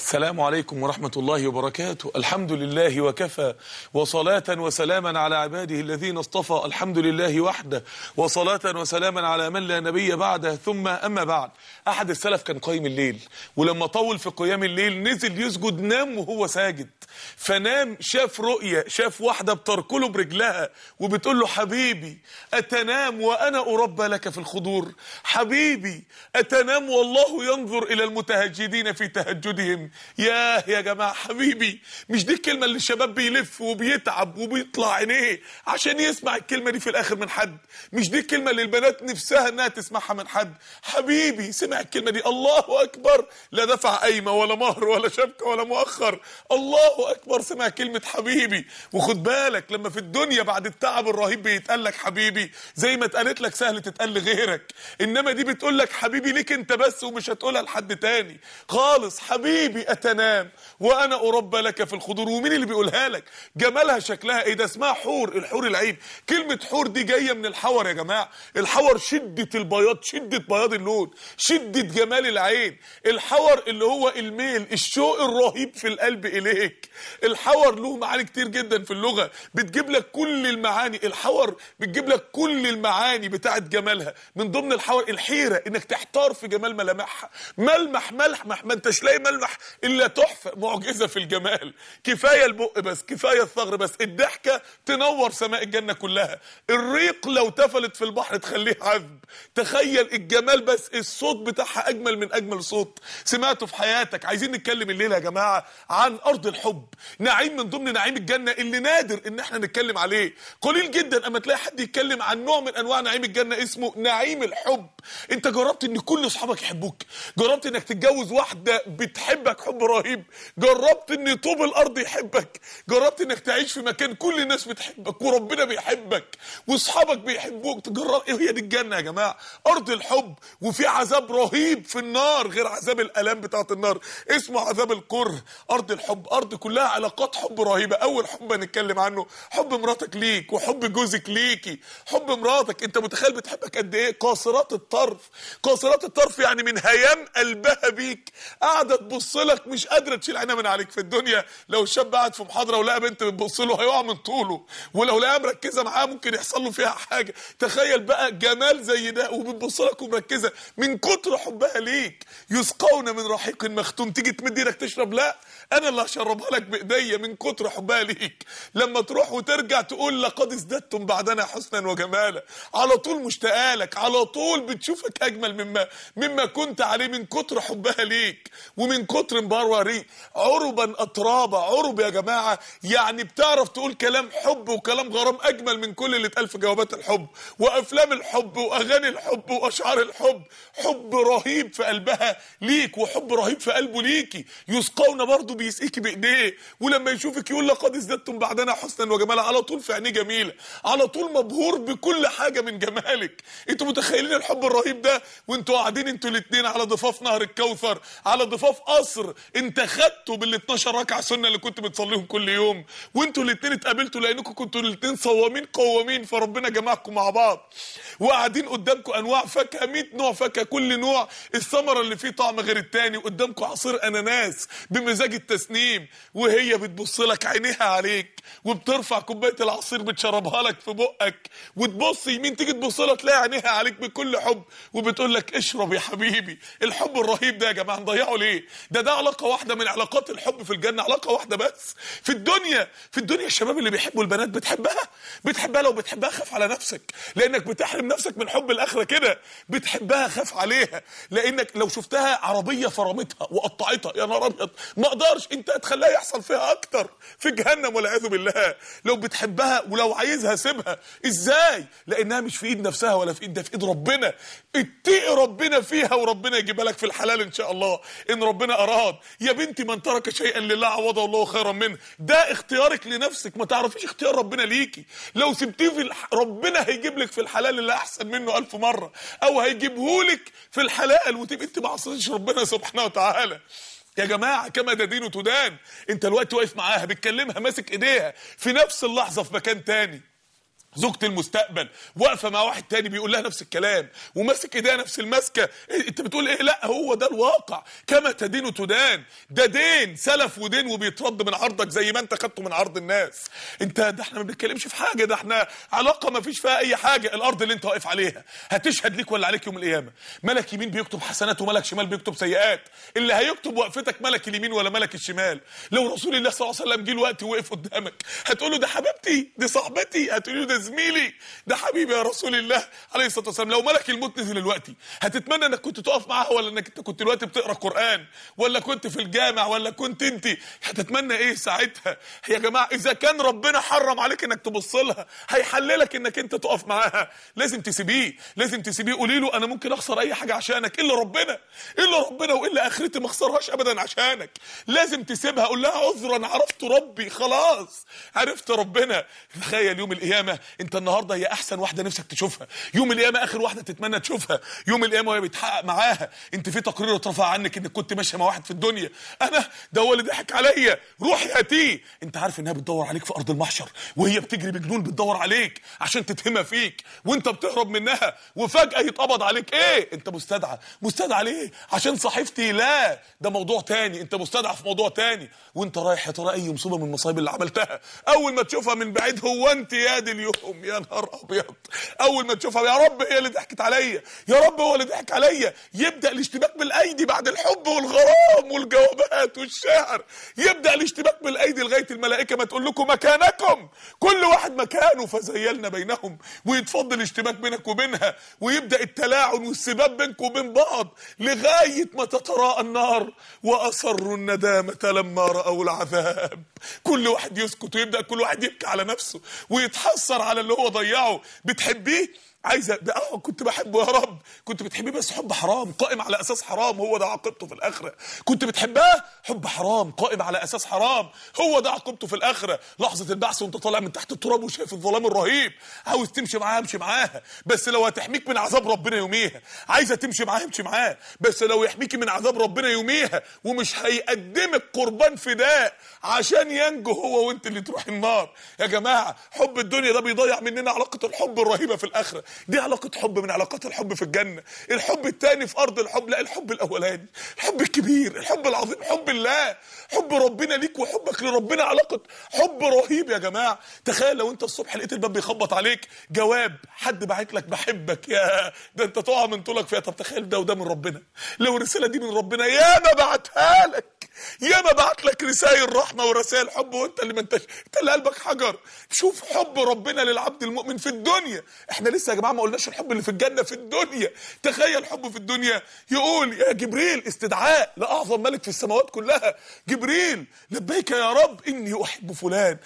السلام عليكم ورحمة الله وبركاته. الحمد لله وكفى، وصلاة وسلاما على عباده الذين اصطفى. الحمد لله وحده، وصلاة وسلاما على من لا نبي بعده. ثم أما بعد، أحد السلف كان قايم الليل، ولما طول في قيام الليل نزل يسجد، نام وهو ساجد. فنام، شاف رؤية، شاف واحدة بتركله برجلها وبتقول له: حبيبي أتنام وأنا أربى لك في الخضور؟ حبيبي أتنام والله ينظر إلى المتهجدين في تهجدهم؟ يا جماعة، حبيبي، مش دي الكلمة اللي الشباب بيلف وبيتعب وبيطلع عينيه عشان يسمع الكلمة دي في الآخر من حد؟ مش دي الكلمة اللي البنات نفسها انها تسمعها من حد؟ حبيبي سمع الكلمة دي، الله أكبر، لا دفع قايمة ولا مهر ولا شبكة ولا مؤخر، الله أكبر، سمع كلمة حبيبي. وخد بالك، لما في الدنيا بعد التعب الرهيب بيتقال لك حبيبي، زي ما اتقالت لك سهل تتقال لغيرك، انما دي بتقول لك حبيبي ليك انت بس، ومش هتقولها لحد تاني خالص. حبيبي أتنام وأنا أربى لك في الخضور. ومين اللي بيقولها لك؟ جمالها شكلها ايه ده؟ اسمها حور، الحور العين. كلمة حور دي جاية من الحور يا جماعة. الحور شدة البياض، شدة بياض اللون، شدة جمال العين. الحور اللي هو الميل، الشوق الرهيب في القلب إليك. الحور له معاني كتير جدا في اللغة، بتجيب لك كل المعاني. الحور بتجيب لك كل المعاني بتاعت جمالها. من ضمن الحور الحيرة، انك تحتار في جمال ملامحها. ملمح ما انتش لاقي ملمح الا تحفة، معجزة في الجمال. كفاية البق بس، كفاية الثغر بس، الضحكة تنور سماء الجنة كلها. الريق لو تفلت في البحر تخليه عذب. تخيل الجمال بس، الصوت بتاعها اجمل من اجمل صوت سمعته في حياتك. عايزين نتكلم الليلة يا جماعة عن ارض الحب، نعيم من ضمن نعيم الجنة اللي نادر ان احنا نتكلم عليه. قليل جدا اما تلاقي حد يتكلم عن نوع من انواع نعيم الجنة اسمه نعيم الحب. انت جربت ان كل اصحابك يحبوك؟ جربت انك تتجوز واحدة بتحبك حب رهيب؟ جربت ان طوب الارض يحبك؟ جربت انك تعيش في مكان كل الناس بتحبك وربنا بيحبك واصحابك بيحبوك؟ تجرب ايه؟ هي دي الجنة يا جماعة، ارض الحب. وفي عذاب رهيب في النار غير عذاب الالام بتاعت النار، اسمه عذاب الكره. ارض الحب ارض كلها علاقات حب رهيبة. اول حب هنتكلم عنه حب مراتك ليك، وحب جوزك ليكي. حب مراتك، انت متخيل بتحبك قد ايه؟ قاصرات الطرف، قاصرات الطرف يعني من هيام قلبها بيك، قاعده تبص لك مش قادره تشيل عينها من عليك. في الدنيا لو الشاب قاعد في محاضره ولقى بنت بتبص له هيقع من طوله، ولو لقاها مركزه معاه ممكن يحصل له فيها حاجه. تخيل بقى جمال زي ده وبتبص لك ومركزه من كتر حبها ليك. يسقون من رحيق مختوم، تيجي تمد ايدك تشرب، لا انا اللي هشربها لك بايديا من كتر حبها ليك. لما تروح وترجع تقول لقد ازددتم بعدنا حسنا وجمالا، على طول مشتاقه لك، على طول بتشوفك اجمل مما كنت عليه من كتر حبها ليك ومن كتر مبروري. عربا اترابا، عرب يا جماعه يعني بتعرف تقول كلام حب وكلام غرام اجمل من كل اللي اتقال في جوابات الحب وافلام الحب واغاني الحب واشعار الحب. حب رهيب في قلبها ليك وحب رهيب في قلبه ليكي. يسقون برضه بيسقيكي بايديه، ولما يشوفك يقول لقد ازددتم بعدنا حسنا وجمالا. على طول في عينيه جميله، على طول مبهور بكل حاجه من جمالك. انتوا متخيلين الحب الرهيب ده وانتوا قاعدين انتوا الاثنين على ضفاف نهر الكوثر، على ضفاف قصر انت خدته بال 12 ركعه سنه اللي كنت بتصليهم كل يوم، وانتوا الاثنين اتقابلتوا لانكم كنتوا الاثنين صوامين قوامين، فربنا جمعكم مع بعض، وقاعدين قدامكم انواع فاكهه، 100 نوع فاكهه، كل نوع الثمره اللي فيه طعم غير الثاني، وقدامكم عصير اناناس بمزاج التسنيم، وهي بتبص لك عينيها عليك وبترفع كوبايه العصير بتشربها لك في بقك، وتبص يمين تيجي تبص لها تلاقي عينيها عليك بكل حب وبتقول لك اشرب يا حبيبي. الحب الرهيب ده يا جماعه نضيعه ليه؟ ده علاقه واحده من علاقات الحب في الجنه، علاقه واحده بس. في الدنيا الشباب اللي بيحبوا البنات بتحبها لو بتحبها خاف على نفسك، لانك بتحرم نفسك من حب الاخره كده. بتحبها خاف عليها، لانك لو شفتها عربيه فرمتها وقطعتها يا نهار ابيض ما اقدرش، انت هتخليها يحصل فيها اكتر في جهنم والعياذ بالله. لو بتحبها ولو عايزها سيبها. ازاي؟ لانها مش في ايد نفسها ولا في ايد ده، في ايد ربنا. اتقي ربنا فيها وربنا يجيبها لك في الحلال ان شاء الله ان ربنا اراد. يا بنتي من ترك شيئا لله عوضه الله خيرا منه، ده اختيارك لنفسك، ما تعرفيش اختيار ربنا ليكي. لو سبتيه في ربنا هيجيب لك في الحلال اللي احسن منه 1000 مره، او هيجيبهولك في الحلال وتبقى انت ما عصيتيش ربنا سبحانه وتعالى. يا جماعه كما تدين تدان. انت الوقت واقف معاها بتكلمها ماسك ايديها، في نفس اللحظه في مكان تاني زوجة المستقبل واقفه مع واحد تاني بيقول لها نفس الكلام وماسك ايديها نفس المسكه. انت بتقول ايه؟ لا، هو ده الواقع. كما تدين تدان. ده دين سلف ودين وبيترد من عرضك زي ما انت خدته من عرض الناس. ده احنا ما بنتكلمش في حاجه، ده احنا علاقه ما فيش فيها اي حاجه. الارض اللي انت واقف عليها هتشهد ليك ولا عليك يوم القيامه. ملك يمين بيكتب حسنات وملك شمال بيكتب سيئات. اللي هيكتب وقفتك ملك اليمين ولا ملك الشمال. لو رسول الله صلى الله عليه وسلم جه الوقت ووقف قدامك هتقول له ده حبيبتي، دي صاحبتي، هتقول له ده زميلي، ده حبيبي يا رسول الله عليه الصلاه والسلام. لو ملك الموت نزل دلوقتي هتتمنى انك كنت تقف معاها، ولا انك انت كنت دلوقتي بتقرا قران، ولا كنت في الجامع، ولا كنت انت؟ هتتمنى ايه ساعتها؟ يا جماعه اذا كان ربنا حرم عليك انك تبص لها هيحللك انك انت تقف معاها. لازم تسيبيه، لازم تسيبيه. قولي له انا ممكن اخسر اي حاجه عشانك الا ربنا، الا ربنا والا اخرتي ما اخسرهاش ابدا عشانك. لازم تسيبها. قول لها عذرا عرفت ربي، خلاص عرفت ربنا. تخيل يوم القيامه انت النهارده هي احسن واحده نفسك تشوفها، يوم القيامه اخر واحده تتمنى تشوفها، يوم القيامه وهي بيتحقق معاها. انت في تقرير اترفع عنك انك كنت ماشيه مع واحد في الدنيا، انا ده هو اللي ضحك عليا، روحي هاتيه. انت عارف انها بتدور عليك في ارض المحشر وهي بتجري بجنون بتدور عليك عشان تتهمها فيك وانت بتهرب منها، وفجاه يتقبض عليك. ايه انت مستدعى؟ مستدعى ليه؟ عشان صحيفتي؟ لا، ده موضوع تاني. انت مستدعى في موضوع تاني. وانت رايح يا ترى اي مصيبه من المصايب اللي عملتها اول ما تشوفها من بعيد، هو انت يا دي اليوم يا نهار ابيض، اول ما تشوفها يا رب هي اللي ضحكت عليا، يا رب هو اللي ضحك عليا. يبدا الاشتباك بالايدي بعد الحب والغرام والجوابات والشعر، يبدا الاشتباك بالايدي لغايه الملائكه ما تقول لكم مكانكم، كل واحد مكانه، فزيلنا بينهم، ويتفضل الاشتباك بينك وبينها، ويبدا التلاعن والسباب بينكم وبين بعض لغايه ما تتراءى النار واصروا الندامه لما راوا العذاب. كل واحد يسكت ويبدا كل واحد يبكي على نفسه ويتحسر على اللي هو ضيعه. بتحبيه؟ عايزه ده كنت بحبه يا رب، كنت بتحبيه بس حب حرام قائم على اساس حرام، هو ده عاقبته في الاخره. كنت بتحبها حب حرام قائم على اساس حرام، هو ده عاقبته في الاخره. لحظه البعث وانت طالع من تحت التراب وشايف الظلام الرهيب، عاوز تمشي معاها امشي معاها، بس لو هتحميك من عذاب ربنا يوميها. عايزه تمشي معاها امشي معاه، بس لو يحميكي من عذاب ربنا يوميها، ومش هيقدمك قربان فداء عشان ينجو هو وانت اللي تروح النار. يا جماعه حب الدنيا ده بيضيع مننا علاقه الحب الرهيبه في الاخره. دي علاقة حب من علاقات الحب في الجنة. الحب التاني في أرض الحب، لا، الحب الأولاني، الحب الكبير، الحب العظيم، حب الله، حب ربنا ليك وحبك لربنا، علاقة حب رهيب يا جماعة. تخيل لو أنت الصبح لقيت الباب بيخبط عليك جواب حد باعت لك بحبك، يا ده أنت تقع من طولك فيها. طب تخيل ده وده من ربنا، لو الرسالة دي من ربنا يا ما بعتها لك، يا ما بعت لك رسائل رحمة ورسائل حب، وأنت اللي ما انت اللي قلبك حجر. شوف حب ربنا للعبد المؤمن في الدنيا. احنا لسه يا جماعة ما قلناش الحب اللي في الجنة في الدنيا. تخيل حب في الدنيا، يقول يا جبريل استدعاء لأعظم ملك في السماوات كلها، جبريل لبيك يا رب إني أحب فلان.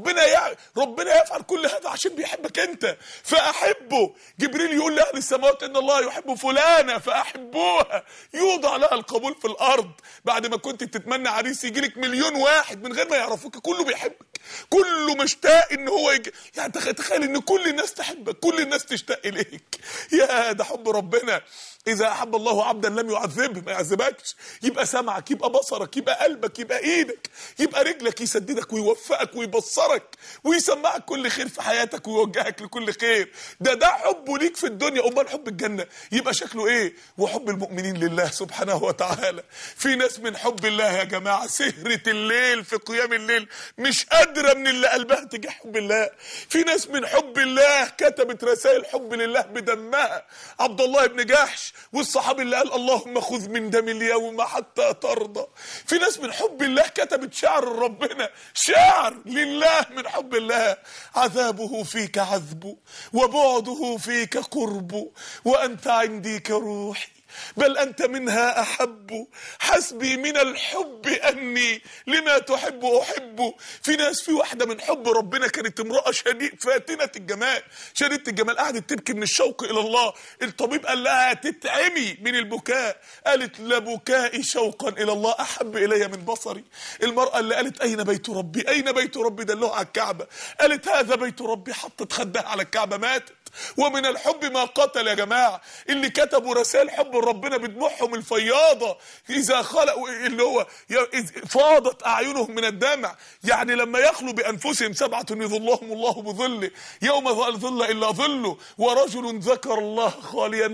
ربنا يفعل كل هذا عشان بيحبك أنت فأحبه. جبريل يقول لأهل السماوات إن الله يحب فلانة فأحبوها. يوضع لها القبول في الأرض. بعد ما كنت تتمنى عريس يجيلك مليون واحد من غير ما يعرفوك، كله بيحبك، كله مشتاق ان هو يعني تخيل ان كل الناس تحبك، كل الناس تشتاق اليك. يا ده حب ربنا. إذا أحب الله عبدا لم يعذبه، ما يعذبكش. يبقى سمعك، يبقى بصرك، يبقى قلبك، يبقى إيدك، يبقى رجلك، يسددك ويوفقك ويبصرك ويسمعك كل خير في حياتك ويوجهك لكل خير. ده حبه ليك في الدنيا. أمال حب الجنة يبقى شكله إيه؟ وحب المؤمنين لله سبحانه وتعالى. في ناس من حب الله يا جماعة سهرة الليل في قيام الليل مش قادرة من اللي قلبها تجاه حب الله. في ناس من حب الله كتبت رسائل حب لله بدمها. عبد الله بن جحش والصحابي اللي قال اللهم خذ من دم اليوم حتى ترضى. في ناس من حب الله كتبت شعر ربنا، شعر لله من حب الله. عذابه فيك عذب وبعده فيك قرب وأنت عندي كروحي بل أنت منها أحب. حسبي من الحب أني لما تحب أحب. في ناس، في واحدة من حب ربنا كانت امرأة فاتنة الجمال، شديدة الجمال، قعدت تبكي من الشوق إلى الله. الطبيب قال لها تتعمي من البكاء، قالت لبكائي شوقا إلى الله أحب إلي من بصري. المرأة اللي قالت أين بيت ربي، أين بيت ربي، دلوها على الكعبة، قالت هذا بيت ربي، حطت خدها على الكعبة، ماتت. ومن الحب ما قتل. يا جماعه اللي كتبوا رسائل حب ربنا بدموعهم الفياضه اذا خلقوا اللي هو فاضت اعينهم من الدمع، يعني لما يخلوا بانفسهم سبعه يظلهم الله بظله يوم لا ظل الا ظله، ورجل ذكر الله خاليا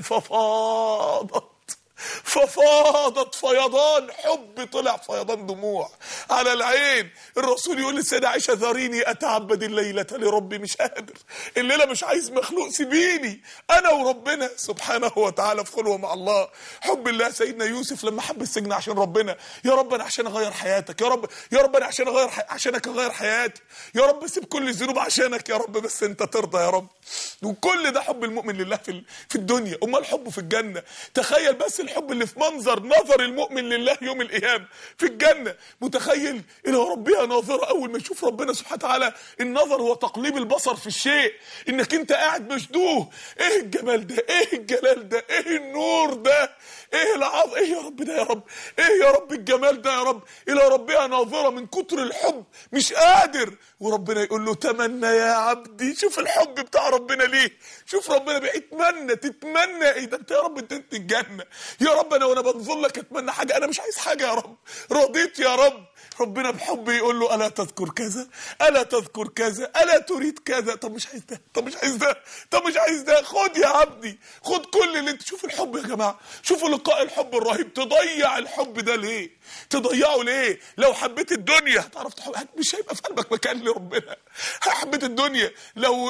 ففاضت فيضان حب، طلع فيضان دموع على العين. الرسول يقول للسيدة عائشة ذريني اتعبد الليلة لربي، مش قادر الليلة، مش عايز مخلوق، سيبيني انا وربنا سبحانه وتعالى في خلوة مع الله. حب الله. سيدنا يوسف لما حب السجن عشان ربنا، يا رب انا عشان اغير حياتك، يا رب انا عشانك اغير حياتي، يا رب سيب كل الذنوب عشانك يا رب، بس انت ترضى يا رب. وكل ده حب المؤمن لله في الدنيا. امال حبه في الجنة؟ تخيل بس الحب اللي في نظر المؤمن لله يوم القيامة في الجنة. متخيل الى ربها ناظرة، اول ما يشوف ربنا سبحانه وتعالى. النظر هو تقليب البصر في الشيء، انك انت قاعد مشدوه، ايه الجمال ده، ايه الجلال ده، ايه النور ده، ايه العظ، ايه يا رب ده، يا رب ايه يا رب الجمال ده، يا رب الى ربها ناظرة من كتر الحب مش قادر. وربنا يقول له تمنى يا عبدي. شوف الحب بتاع ربنا ليه، شوف ربنا بيتمنى، تتمنى ايه ده، انت يا رب انت الجنة يا رب، انا وانا بنظر لك اتمنى حاجة، انا مش عايز حاجة يا رب، رضيت يا رب. ربنا بحب يقول له الا تذكر كذا، الا تذكر كذا، الا تريد كذا، طب مش عايز ده، طب مش عايز ده، طب مش عايز ده، خد يا عبدي، خد كل اللي انت. شوف الحب يا جماعه، شوفوا لقاء الحب الرهيب. تضيع الحب ده ليه؟ تضيعه ليه؟ لو حبيت الدنيا هتعرف تحب، مش هيبقى في قلبك مكان لربنا. حبيت الدنيا، لو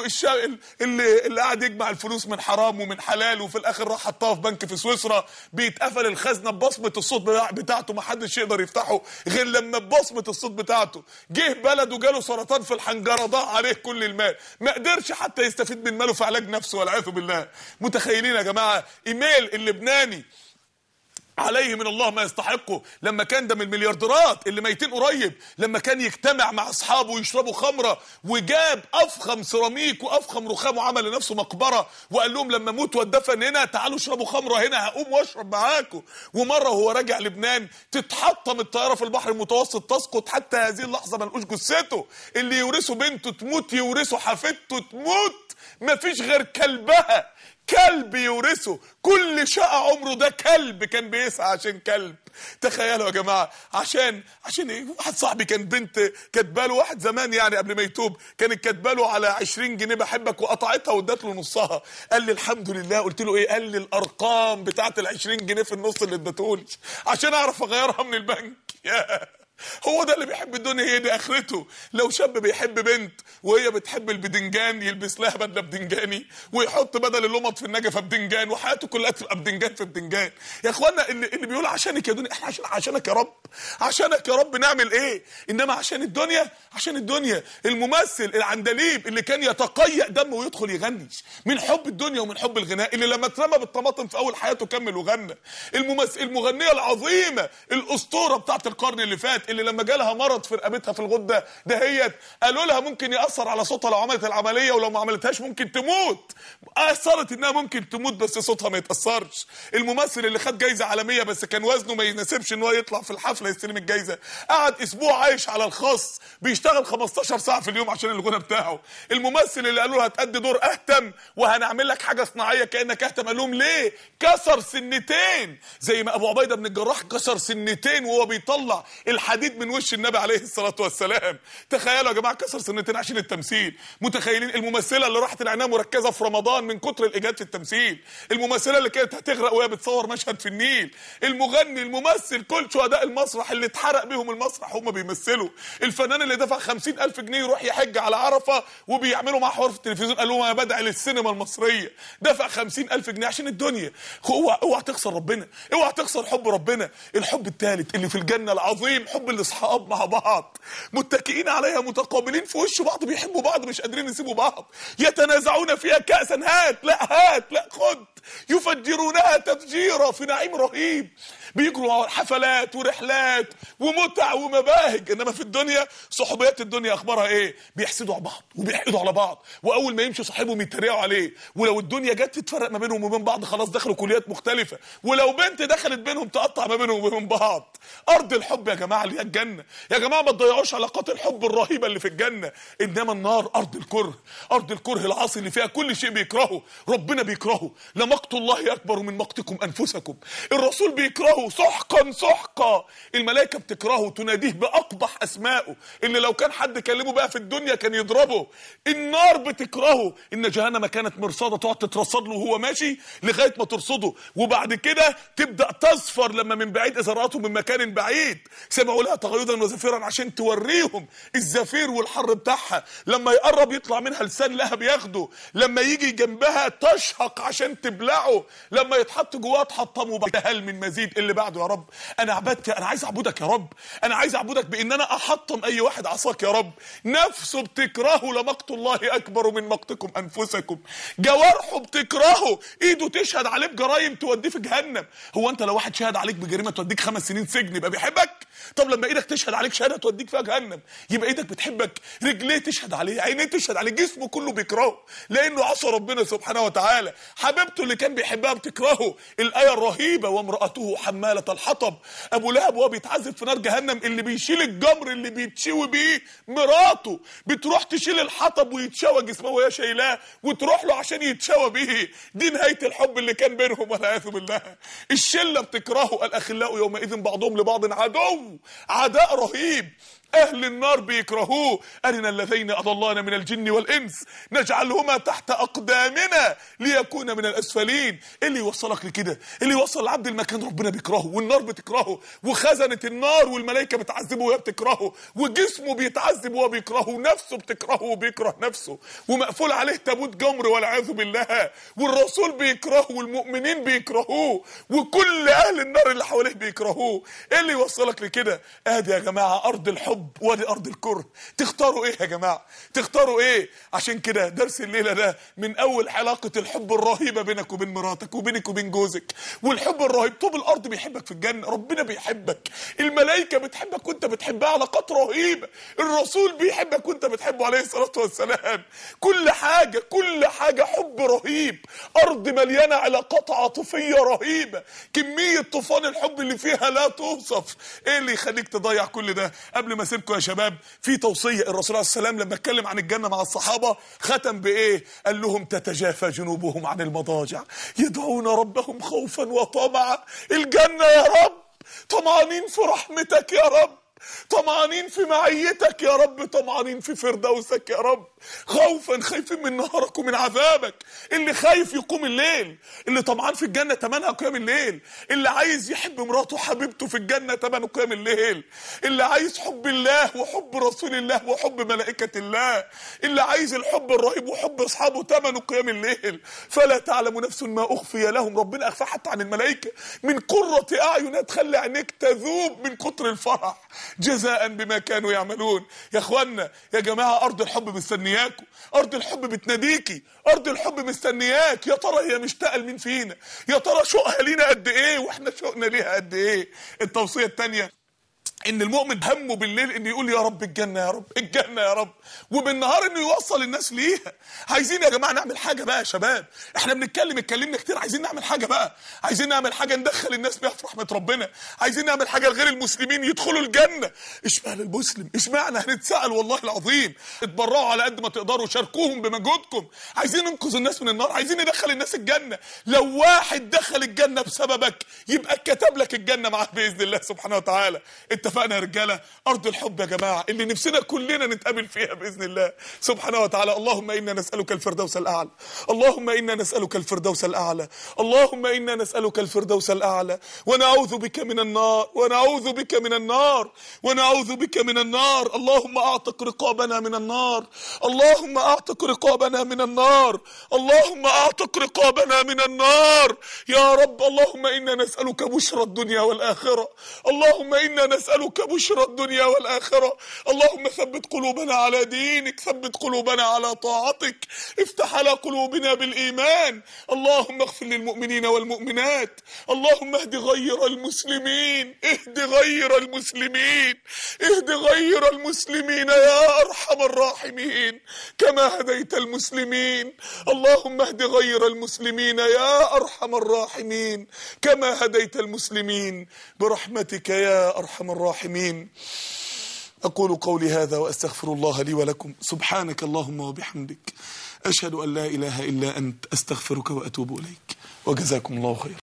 اللي قاعد يجمع الفلوس من حرام ومن حلال وفي الاخر راح حطها في بنك في سويسرا، بيتقفل الخزنه ببصمه الصوت بتاعته، ما حدش يقدر يفتحه غير لما ببصمه الصوت بتاعته. جه بلده جاله سرطان في الحنجره، ضاع عليه كل المال، ما قدرش حتى يستفيد من ماله في علاج نفسه والعياذ بالله. متخيلين يا جماعه؟ ايميل اللبناني عليه من الله ما يستحقه، لما كان ده من المليارديرات اللي ميتين قريب، لما كان يجتمع مع اصحابه ويشربوا خمره، وجاب افخم سيراميك وافخم رخام وعمل لنفسه مقبره، وقال لهم لما اموت واتدفن هنا تعالوا اشربوا خمره هنا، هقوم واشرب معاكم. ومره وهو راجع لبنان تتحطم الطياره في البحر المتوسط، تسقط، حتى هذه اللحظه ما لقوش جثته. اللي يورثه بنته تموت، يورثه حفيدته تموت، مفيش غير كلبها، كلب يورثه. كل شقى عمره ده كلب كان بيسعى عشان كلب. تخيلوا يا جماعه، عشان ايه؟ واحد صاحبي كان بنت كاتباله، واحد زمان يعني قبل ما يتوب، كانت كاتباله على 20 جنيه بحبك، وقطعتها وادت له نصها. قال لي الحمد لله. قلت له ايه؟ قال لي الارقام بتاعت ال 20 جنيه في النص اللي ادتهولي عشان اعرف اغيرها من البنك. هو ده اللي بيحب الدنيا، هي دي اخرته. لو شاب بيحب بنت وهي بتحب البدنجان، يلبس لها بدله بدنجاني ويحط بدل اللمط في النجفه بدنجان، وحياته كلها تبقى بدنجان في بدنجان. يا اخوانا اللي بيقول عشانك يا دنيا، احنا عشانك يا رب، عشانك يا رب نعمل ايه؟ انما عشان الدنيا، عشان الدنيا. الممثل العندليب اللي كان يتقيأ دمه ويدخل يغني من حب الدنيا ومن حب الغناء، اللي لما اترمى بالطماطم في اول حياته كمل وغنى. المغنيه العظيمه الاسطوره بتاعت القرن اللي فات، اللي لما جالها مرض في رقبتها في الغده دهيت، قالوا لها ممكن ياثر على صوتها لو عملت العمليه، ولو ما عملتهاش ممكن تموت. اثرت انها ممكن تموت بس صوتها ما يتاثرش. الممثل اللي خد جايزه عالميه بس كان وزنه ما يناسبش ان هو يطلع في الحفله يستلم الجايزه، قعد اسبوع عايش على الخاص، بيشتغل 15 ساعه في اليوم عشان الغنى بتاعه. الممثل اللي قالوا له هتأدي دور اهتم وهنعمل لك حاجه صناعيه كانك اهتم، قال لهم ليه؟ كسر سنتين، زي ما ابو عبيده بن الجراح كسر سنتين وهو بيطلع الحديد من وش النبي عليه الصلاه والسلام. تخيلوا يا جماعه، كسر سنتين عشان التمثيل. متخيلين؟ الممثله اللي راحت العنايه مركزه في رمضان من كتر الاجهاد في التمثيل، الممثله اللي كانت هتغرق وهي بتصور مشهد في النيل، المغني، الممثل، كل شهداء المسرح اللي اتحرق بيهم المسرح هم بيمثلوا، الفنان اللي دفع 50,000 جنيه يروح يحج على عرفه وبيعملوا معاه حوار في التلفزيون، قال لهم انا بدعي للسينما المصريه، دفع 50,000 جنيه عشان الدنيا. اوعى تخسر ربنا، اوعى تخسر حب ربنا. الحب الثالث اللي في الجنه العظيم، حب الاصحاب مع بعض، متكئين عليها متقابلين في وش بعض، بيحبوا بعض مش قادرين يسيبوا بعض، يتنازعون فيها كأسا، هات لا خد، يفجرونها تفجيرا، في نعيم رهيب، بيجروا على حفلات ورحلات ومتع ومباهج. انما في الدنيا صحوبيات الدنيا اخبارها ايه؟ بيحسدوا على بعض وبيحقدوا على بعض، واول ما يمشي صاحبهم يتريقوا عليه، ولو الدنيا جت تتفرق ما بينهم وبين بعض خلاص دخلوا كليات مختلفه، ولو بنت دخلت بينهم تقطع ما بينهم وبين بعض. ارض الحب يا جماعه اللي هي الجنه. يا جماعه ما تضيعوش علاقات الحب الرهيبه اللي في الجنه. انما النار ارض الكره، ارض الكره العاصي اللي فيها كل شيء بيكرهه، ربنا بيكرهه. لمقت الله اكبر من مقتكم انفسكم. الرسول بيكرهه سحقا سحقا، الملائكه بتكرهه تناديه باقبح اسمائه اللي لو كان حد كلمه بقى في الدنيا كان يضربه. النار بتكرهه، ان جهنم كانت مرصاده تقعد تترصد له وهو ماشي لغايه ما ترصده، وبعد كده تبدا تصفر لما من بعيد اذا راته من مكان بعيد. سمعوا لها تغيظا وزفيرا عشان توريهم الزفير والحر بتاعها. لما يقرب يطلع منها لسان لهب ياخده، لما يجي جنبها تشهق عشان تبلعه، لما يتحط جواه تحطمه. هل من مزيد اللي بعده يا رب؟ انا عبدت، انا عايز اعبدك يا رب، انا عايز اعبدك بان انا احطم اي واحد عصاك يا رب. نفسه بتكرهه، لمقت الله اكبر من مقتكم انفسكم. جوارحه بتكرهه، ايده تشهد عليه بجرايم توديه في جهنم. هو انت لو واحد شهد عليك بجريمه توديك 5 سنين سجن يبقى بيحبك؟ طب لما ايدك تشهد عليك شهاده توديك فيها جهنم يبقى ايدك بتحبك؟ رجليه تشهد عليه، عينيه تشهد عليه، جسمه كله بيكرهه لانه عصى ربنا سبحانه وتعالى. حبيبته اللي كان بيحبها بتكرهه. الايه الرهيبه وامراته حماله الحطب. ابو لهب وهو بيتعذب في نار جهنم اللي بيشيل الجمر اللي بيتشوي بيه مراته، بتروح تشيل الحطب ويتشوى جسمه وهي شايلاه وتروح له عشان يتشوى بيه. دي نهايه الحب اللي كان بينهم والعياذ بالله. الشله بتكرهه. الاخلاء يومئذ بعضهم لبعض عدو، عداء رهيب. اهل النار بيكرهوه. ارنا الذين اضلانا من الجن والانس نجعلهما تحت اقدامنا ليكون من الاسفلين. ايه اللي يوصلك لكده؟ اللي يوصل العبد المكان ربنا بيكرهه والنار بتكرهه وخزنه النار والملائكه بتعذبه وهي بتكرهه وجسمه بيتعذب وهو بيكرهه ونفسه بتكرهه وبيكره نفسه ومقفول عليه تابوت جمر والعياذ بالله، والرسول بيكرهه والمؤمنين بيكرهوه وكل اهل النار اللي حواليه بيكرهوه. ايه اللي يوصلك لكده؟ ادي يا جماعه ارض الحب وادي ارض الكره. تختاروا ايه يا جماعه؟ تختاروا ايه؟ عشان كده درس الليله ده من اول علاقه الحب الرهيبه بينك وبين مراتك وبينك وبين جوزك، والحب الرهيب. طوب الارض بيحبك في الجنه، ربنا بيحبك، الملائكه بتحبك وانت بتحبها، علاقات رهيبه. الرسول بيحبك وانت بتحبه عليه الصلاه والسلام. كل حاجه حب رهيب. ارض مليانه علاقات عاطفيه رهيبه، كميه طوفان الحب اللي فيها لا توصف. ايه اللي يخليك تضيع كل ده؟ قبل ما اسيبكم يا شباب في توصيه. الرسول عليه السلام لما اتكلم عن الجنه مع الصحابه ختم بايه؟ قال لهم تتجافى جنوبهم عن المضاجع يدعون ربهم خوفا وطمعا. الجنه يا رب، طمعانين في رحمتك يا رب، طمعانين في معيتك يا رب، طمعانين في فردوسك يا رب، خوفا خايفين من نهارك ومن عذابك. اللي خايف يقوم الليل، اللي طمعان في الجنة تمنها قيام الليل، اللي عايز يحب مراته حبيبته في الجنة تمنه قيام الليل، اللي عايز حب الله وحب رسول الله وحب ملائكة الله، اللي عايز الحب الرهيب وحب اصحابه تمنه قيام الليل. فلا تعلم نفس ما اخفي لهم، ربنا اخفى حتى عن الملائكة، من قرة اعين تخلي عينيك تذوب من كتر الفرح جزاء بما كانوا يعملون. يا اخوانا يا جماعه ارض الحب مستنياكم، ارض الحب بتناديكي، ارض الحب مستنياك. يا ترى هي مشتاقه لمين فينا؟ يا ترى شوقها لينا قد ايه واحنا شوقنا ليها قد ايه؟ التوصيه الثانيه ان المؤمن همه بالليل انه يقول يا رب الجنه يا رب الجنه يا رب، وبالنهار انه يوصل الناس ليها. عايزين يا جماعه نعمل حاجه بقى يا شباب، احنا اتكلمنا كتير، عايزين نعمل حاجه بقى، عايزين نعمل حاجه ندخل الناس بيها في رحمه ربنا، عايزين نعمل حاجه لغير المسلمين يدخلوا الجنه. اشمعنى المسلم؟ اشمعنى؟ هنتسال والله العظيم. اتبرعوا على قد ما تقدروا، شاركوهم بمجهودكم. عايزين ننقذ الناس من النار، عايزين ندخل الناس الجنه. لو واحد دخل الجنه بسببك يبقى كتب لك الجنه معاه باذن الله سبحانه وتعالى. اتفقنا يا رجاله؟ ارض الحب يا جماعه اللي نفسنا كلنا نتقابل فيها باذن الله سبحانه وتعالى. اللهم انا نسالك الفردوس الاعلى، اللهم انا نسالك الفردوس الاعلى، اللهم انا نسالك الفردوس الاعلى، ونعوذ بك من النار، ونعوذ بك من النار، ونعوذ بك من النار. اللهم اعتق رقابنا من النار، اللهم اعتق رقابنا من النار، اللهم اعتق رقابنا من النار يا رب. اللهم انا نسالك بشرى الدنيا والاخره، اللهم انا نسالك نسألك بشرى الدنيا والآخرة. اللهم ثبت قلوبنا على دينك، ثبت قلوبنا على طاعتك، افتح على قلوبنا بالإيمان. اللهم اغفر للمؤمنين والمؤمنات. اللهم اهد غير المسلمين، اهد غير المسلمين، اهد غير المسلمين يا أرحم الراحمين كما هديت المسلمين. اللهم اهد غير المسلمين يا أرحم الراحمين كما هديت المسلمين برحمتك يا أرحم الراحمين. أقول قولي هذا وأستغفر الله لي ولكم. سبحانك اللهم وبحمدك، أشهد أن لا إله إلا أنت، أستغفرك وأتوب إليك، وجزاكم الله خير.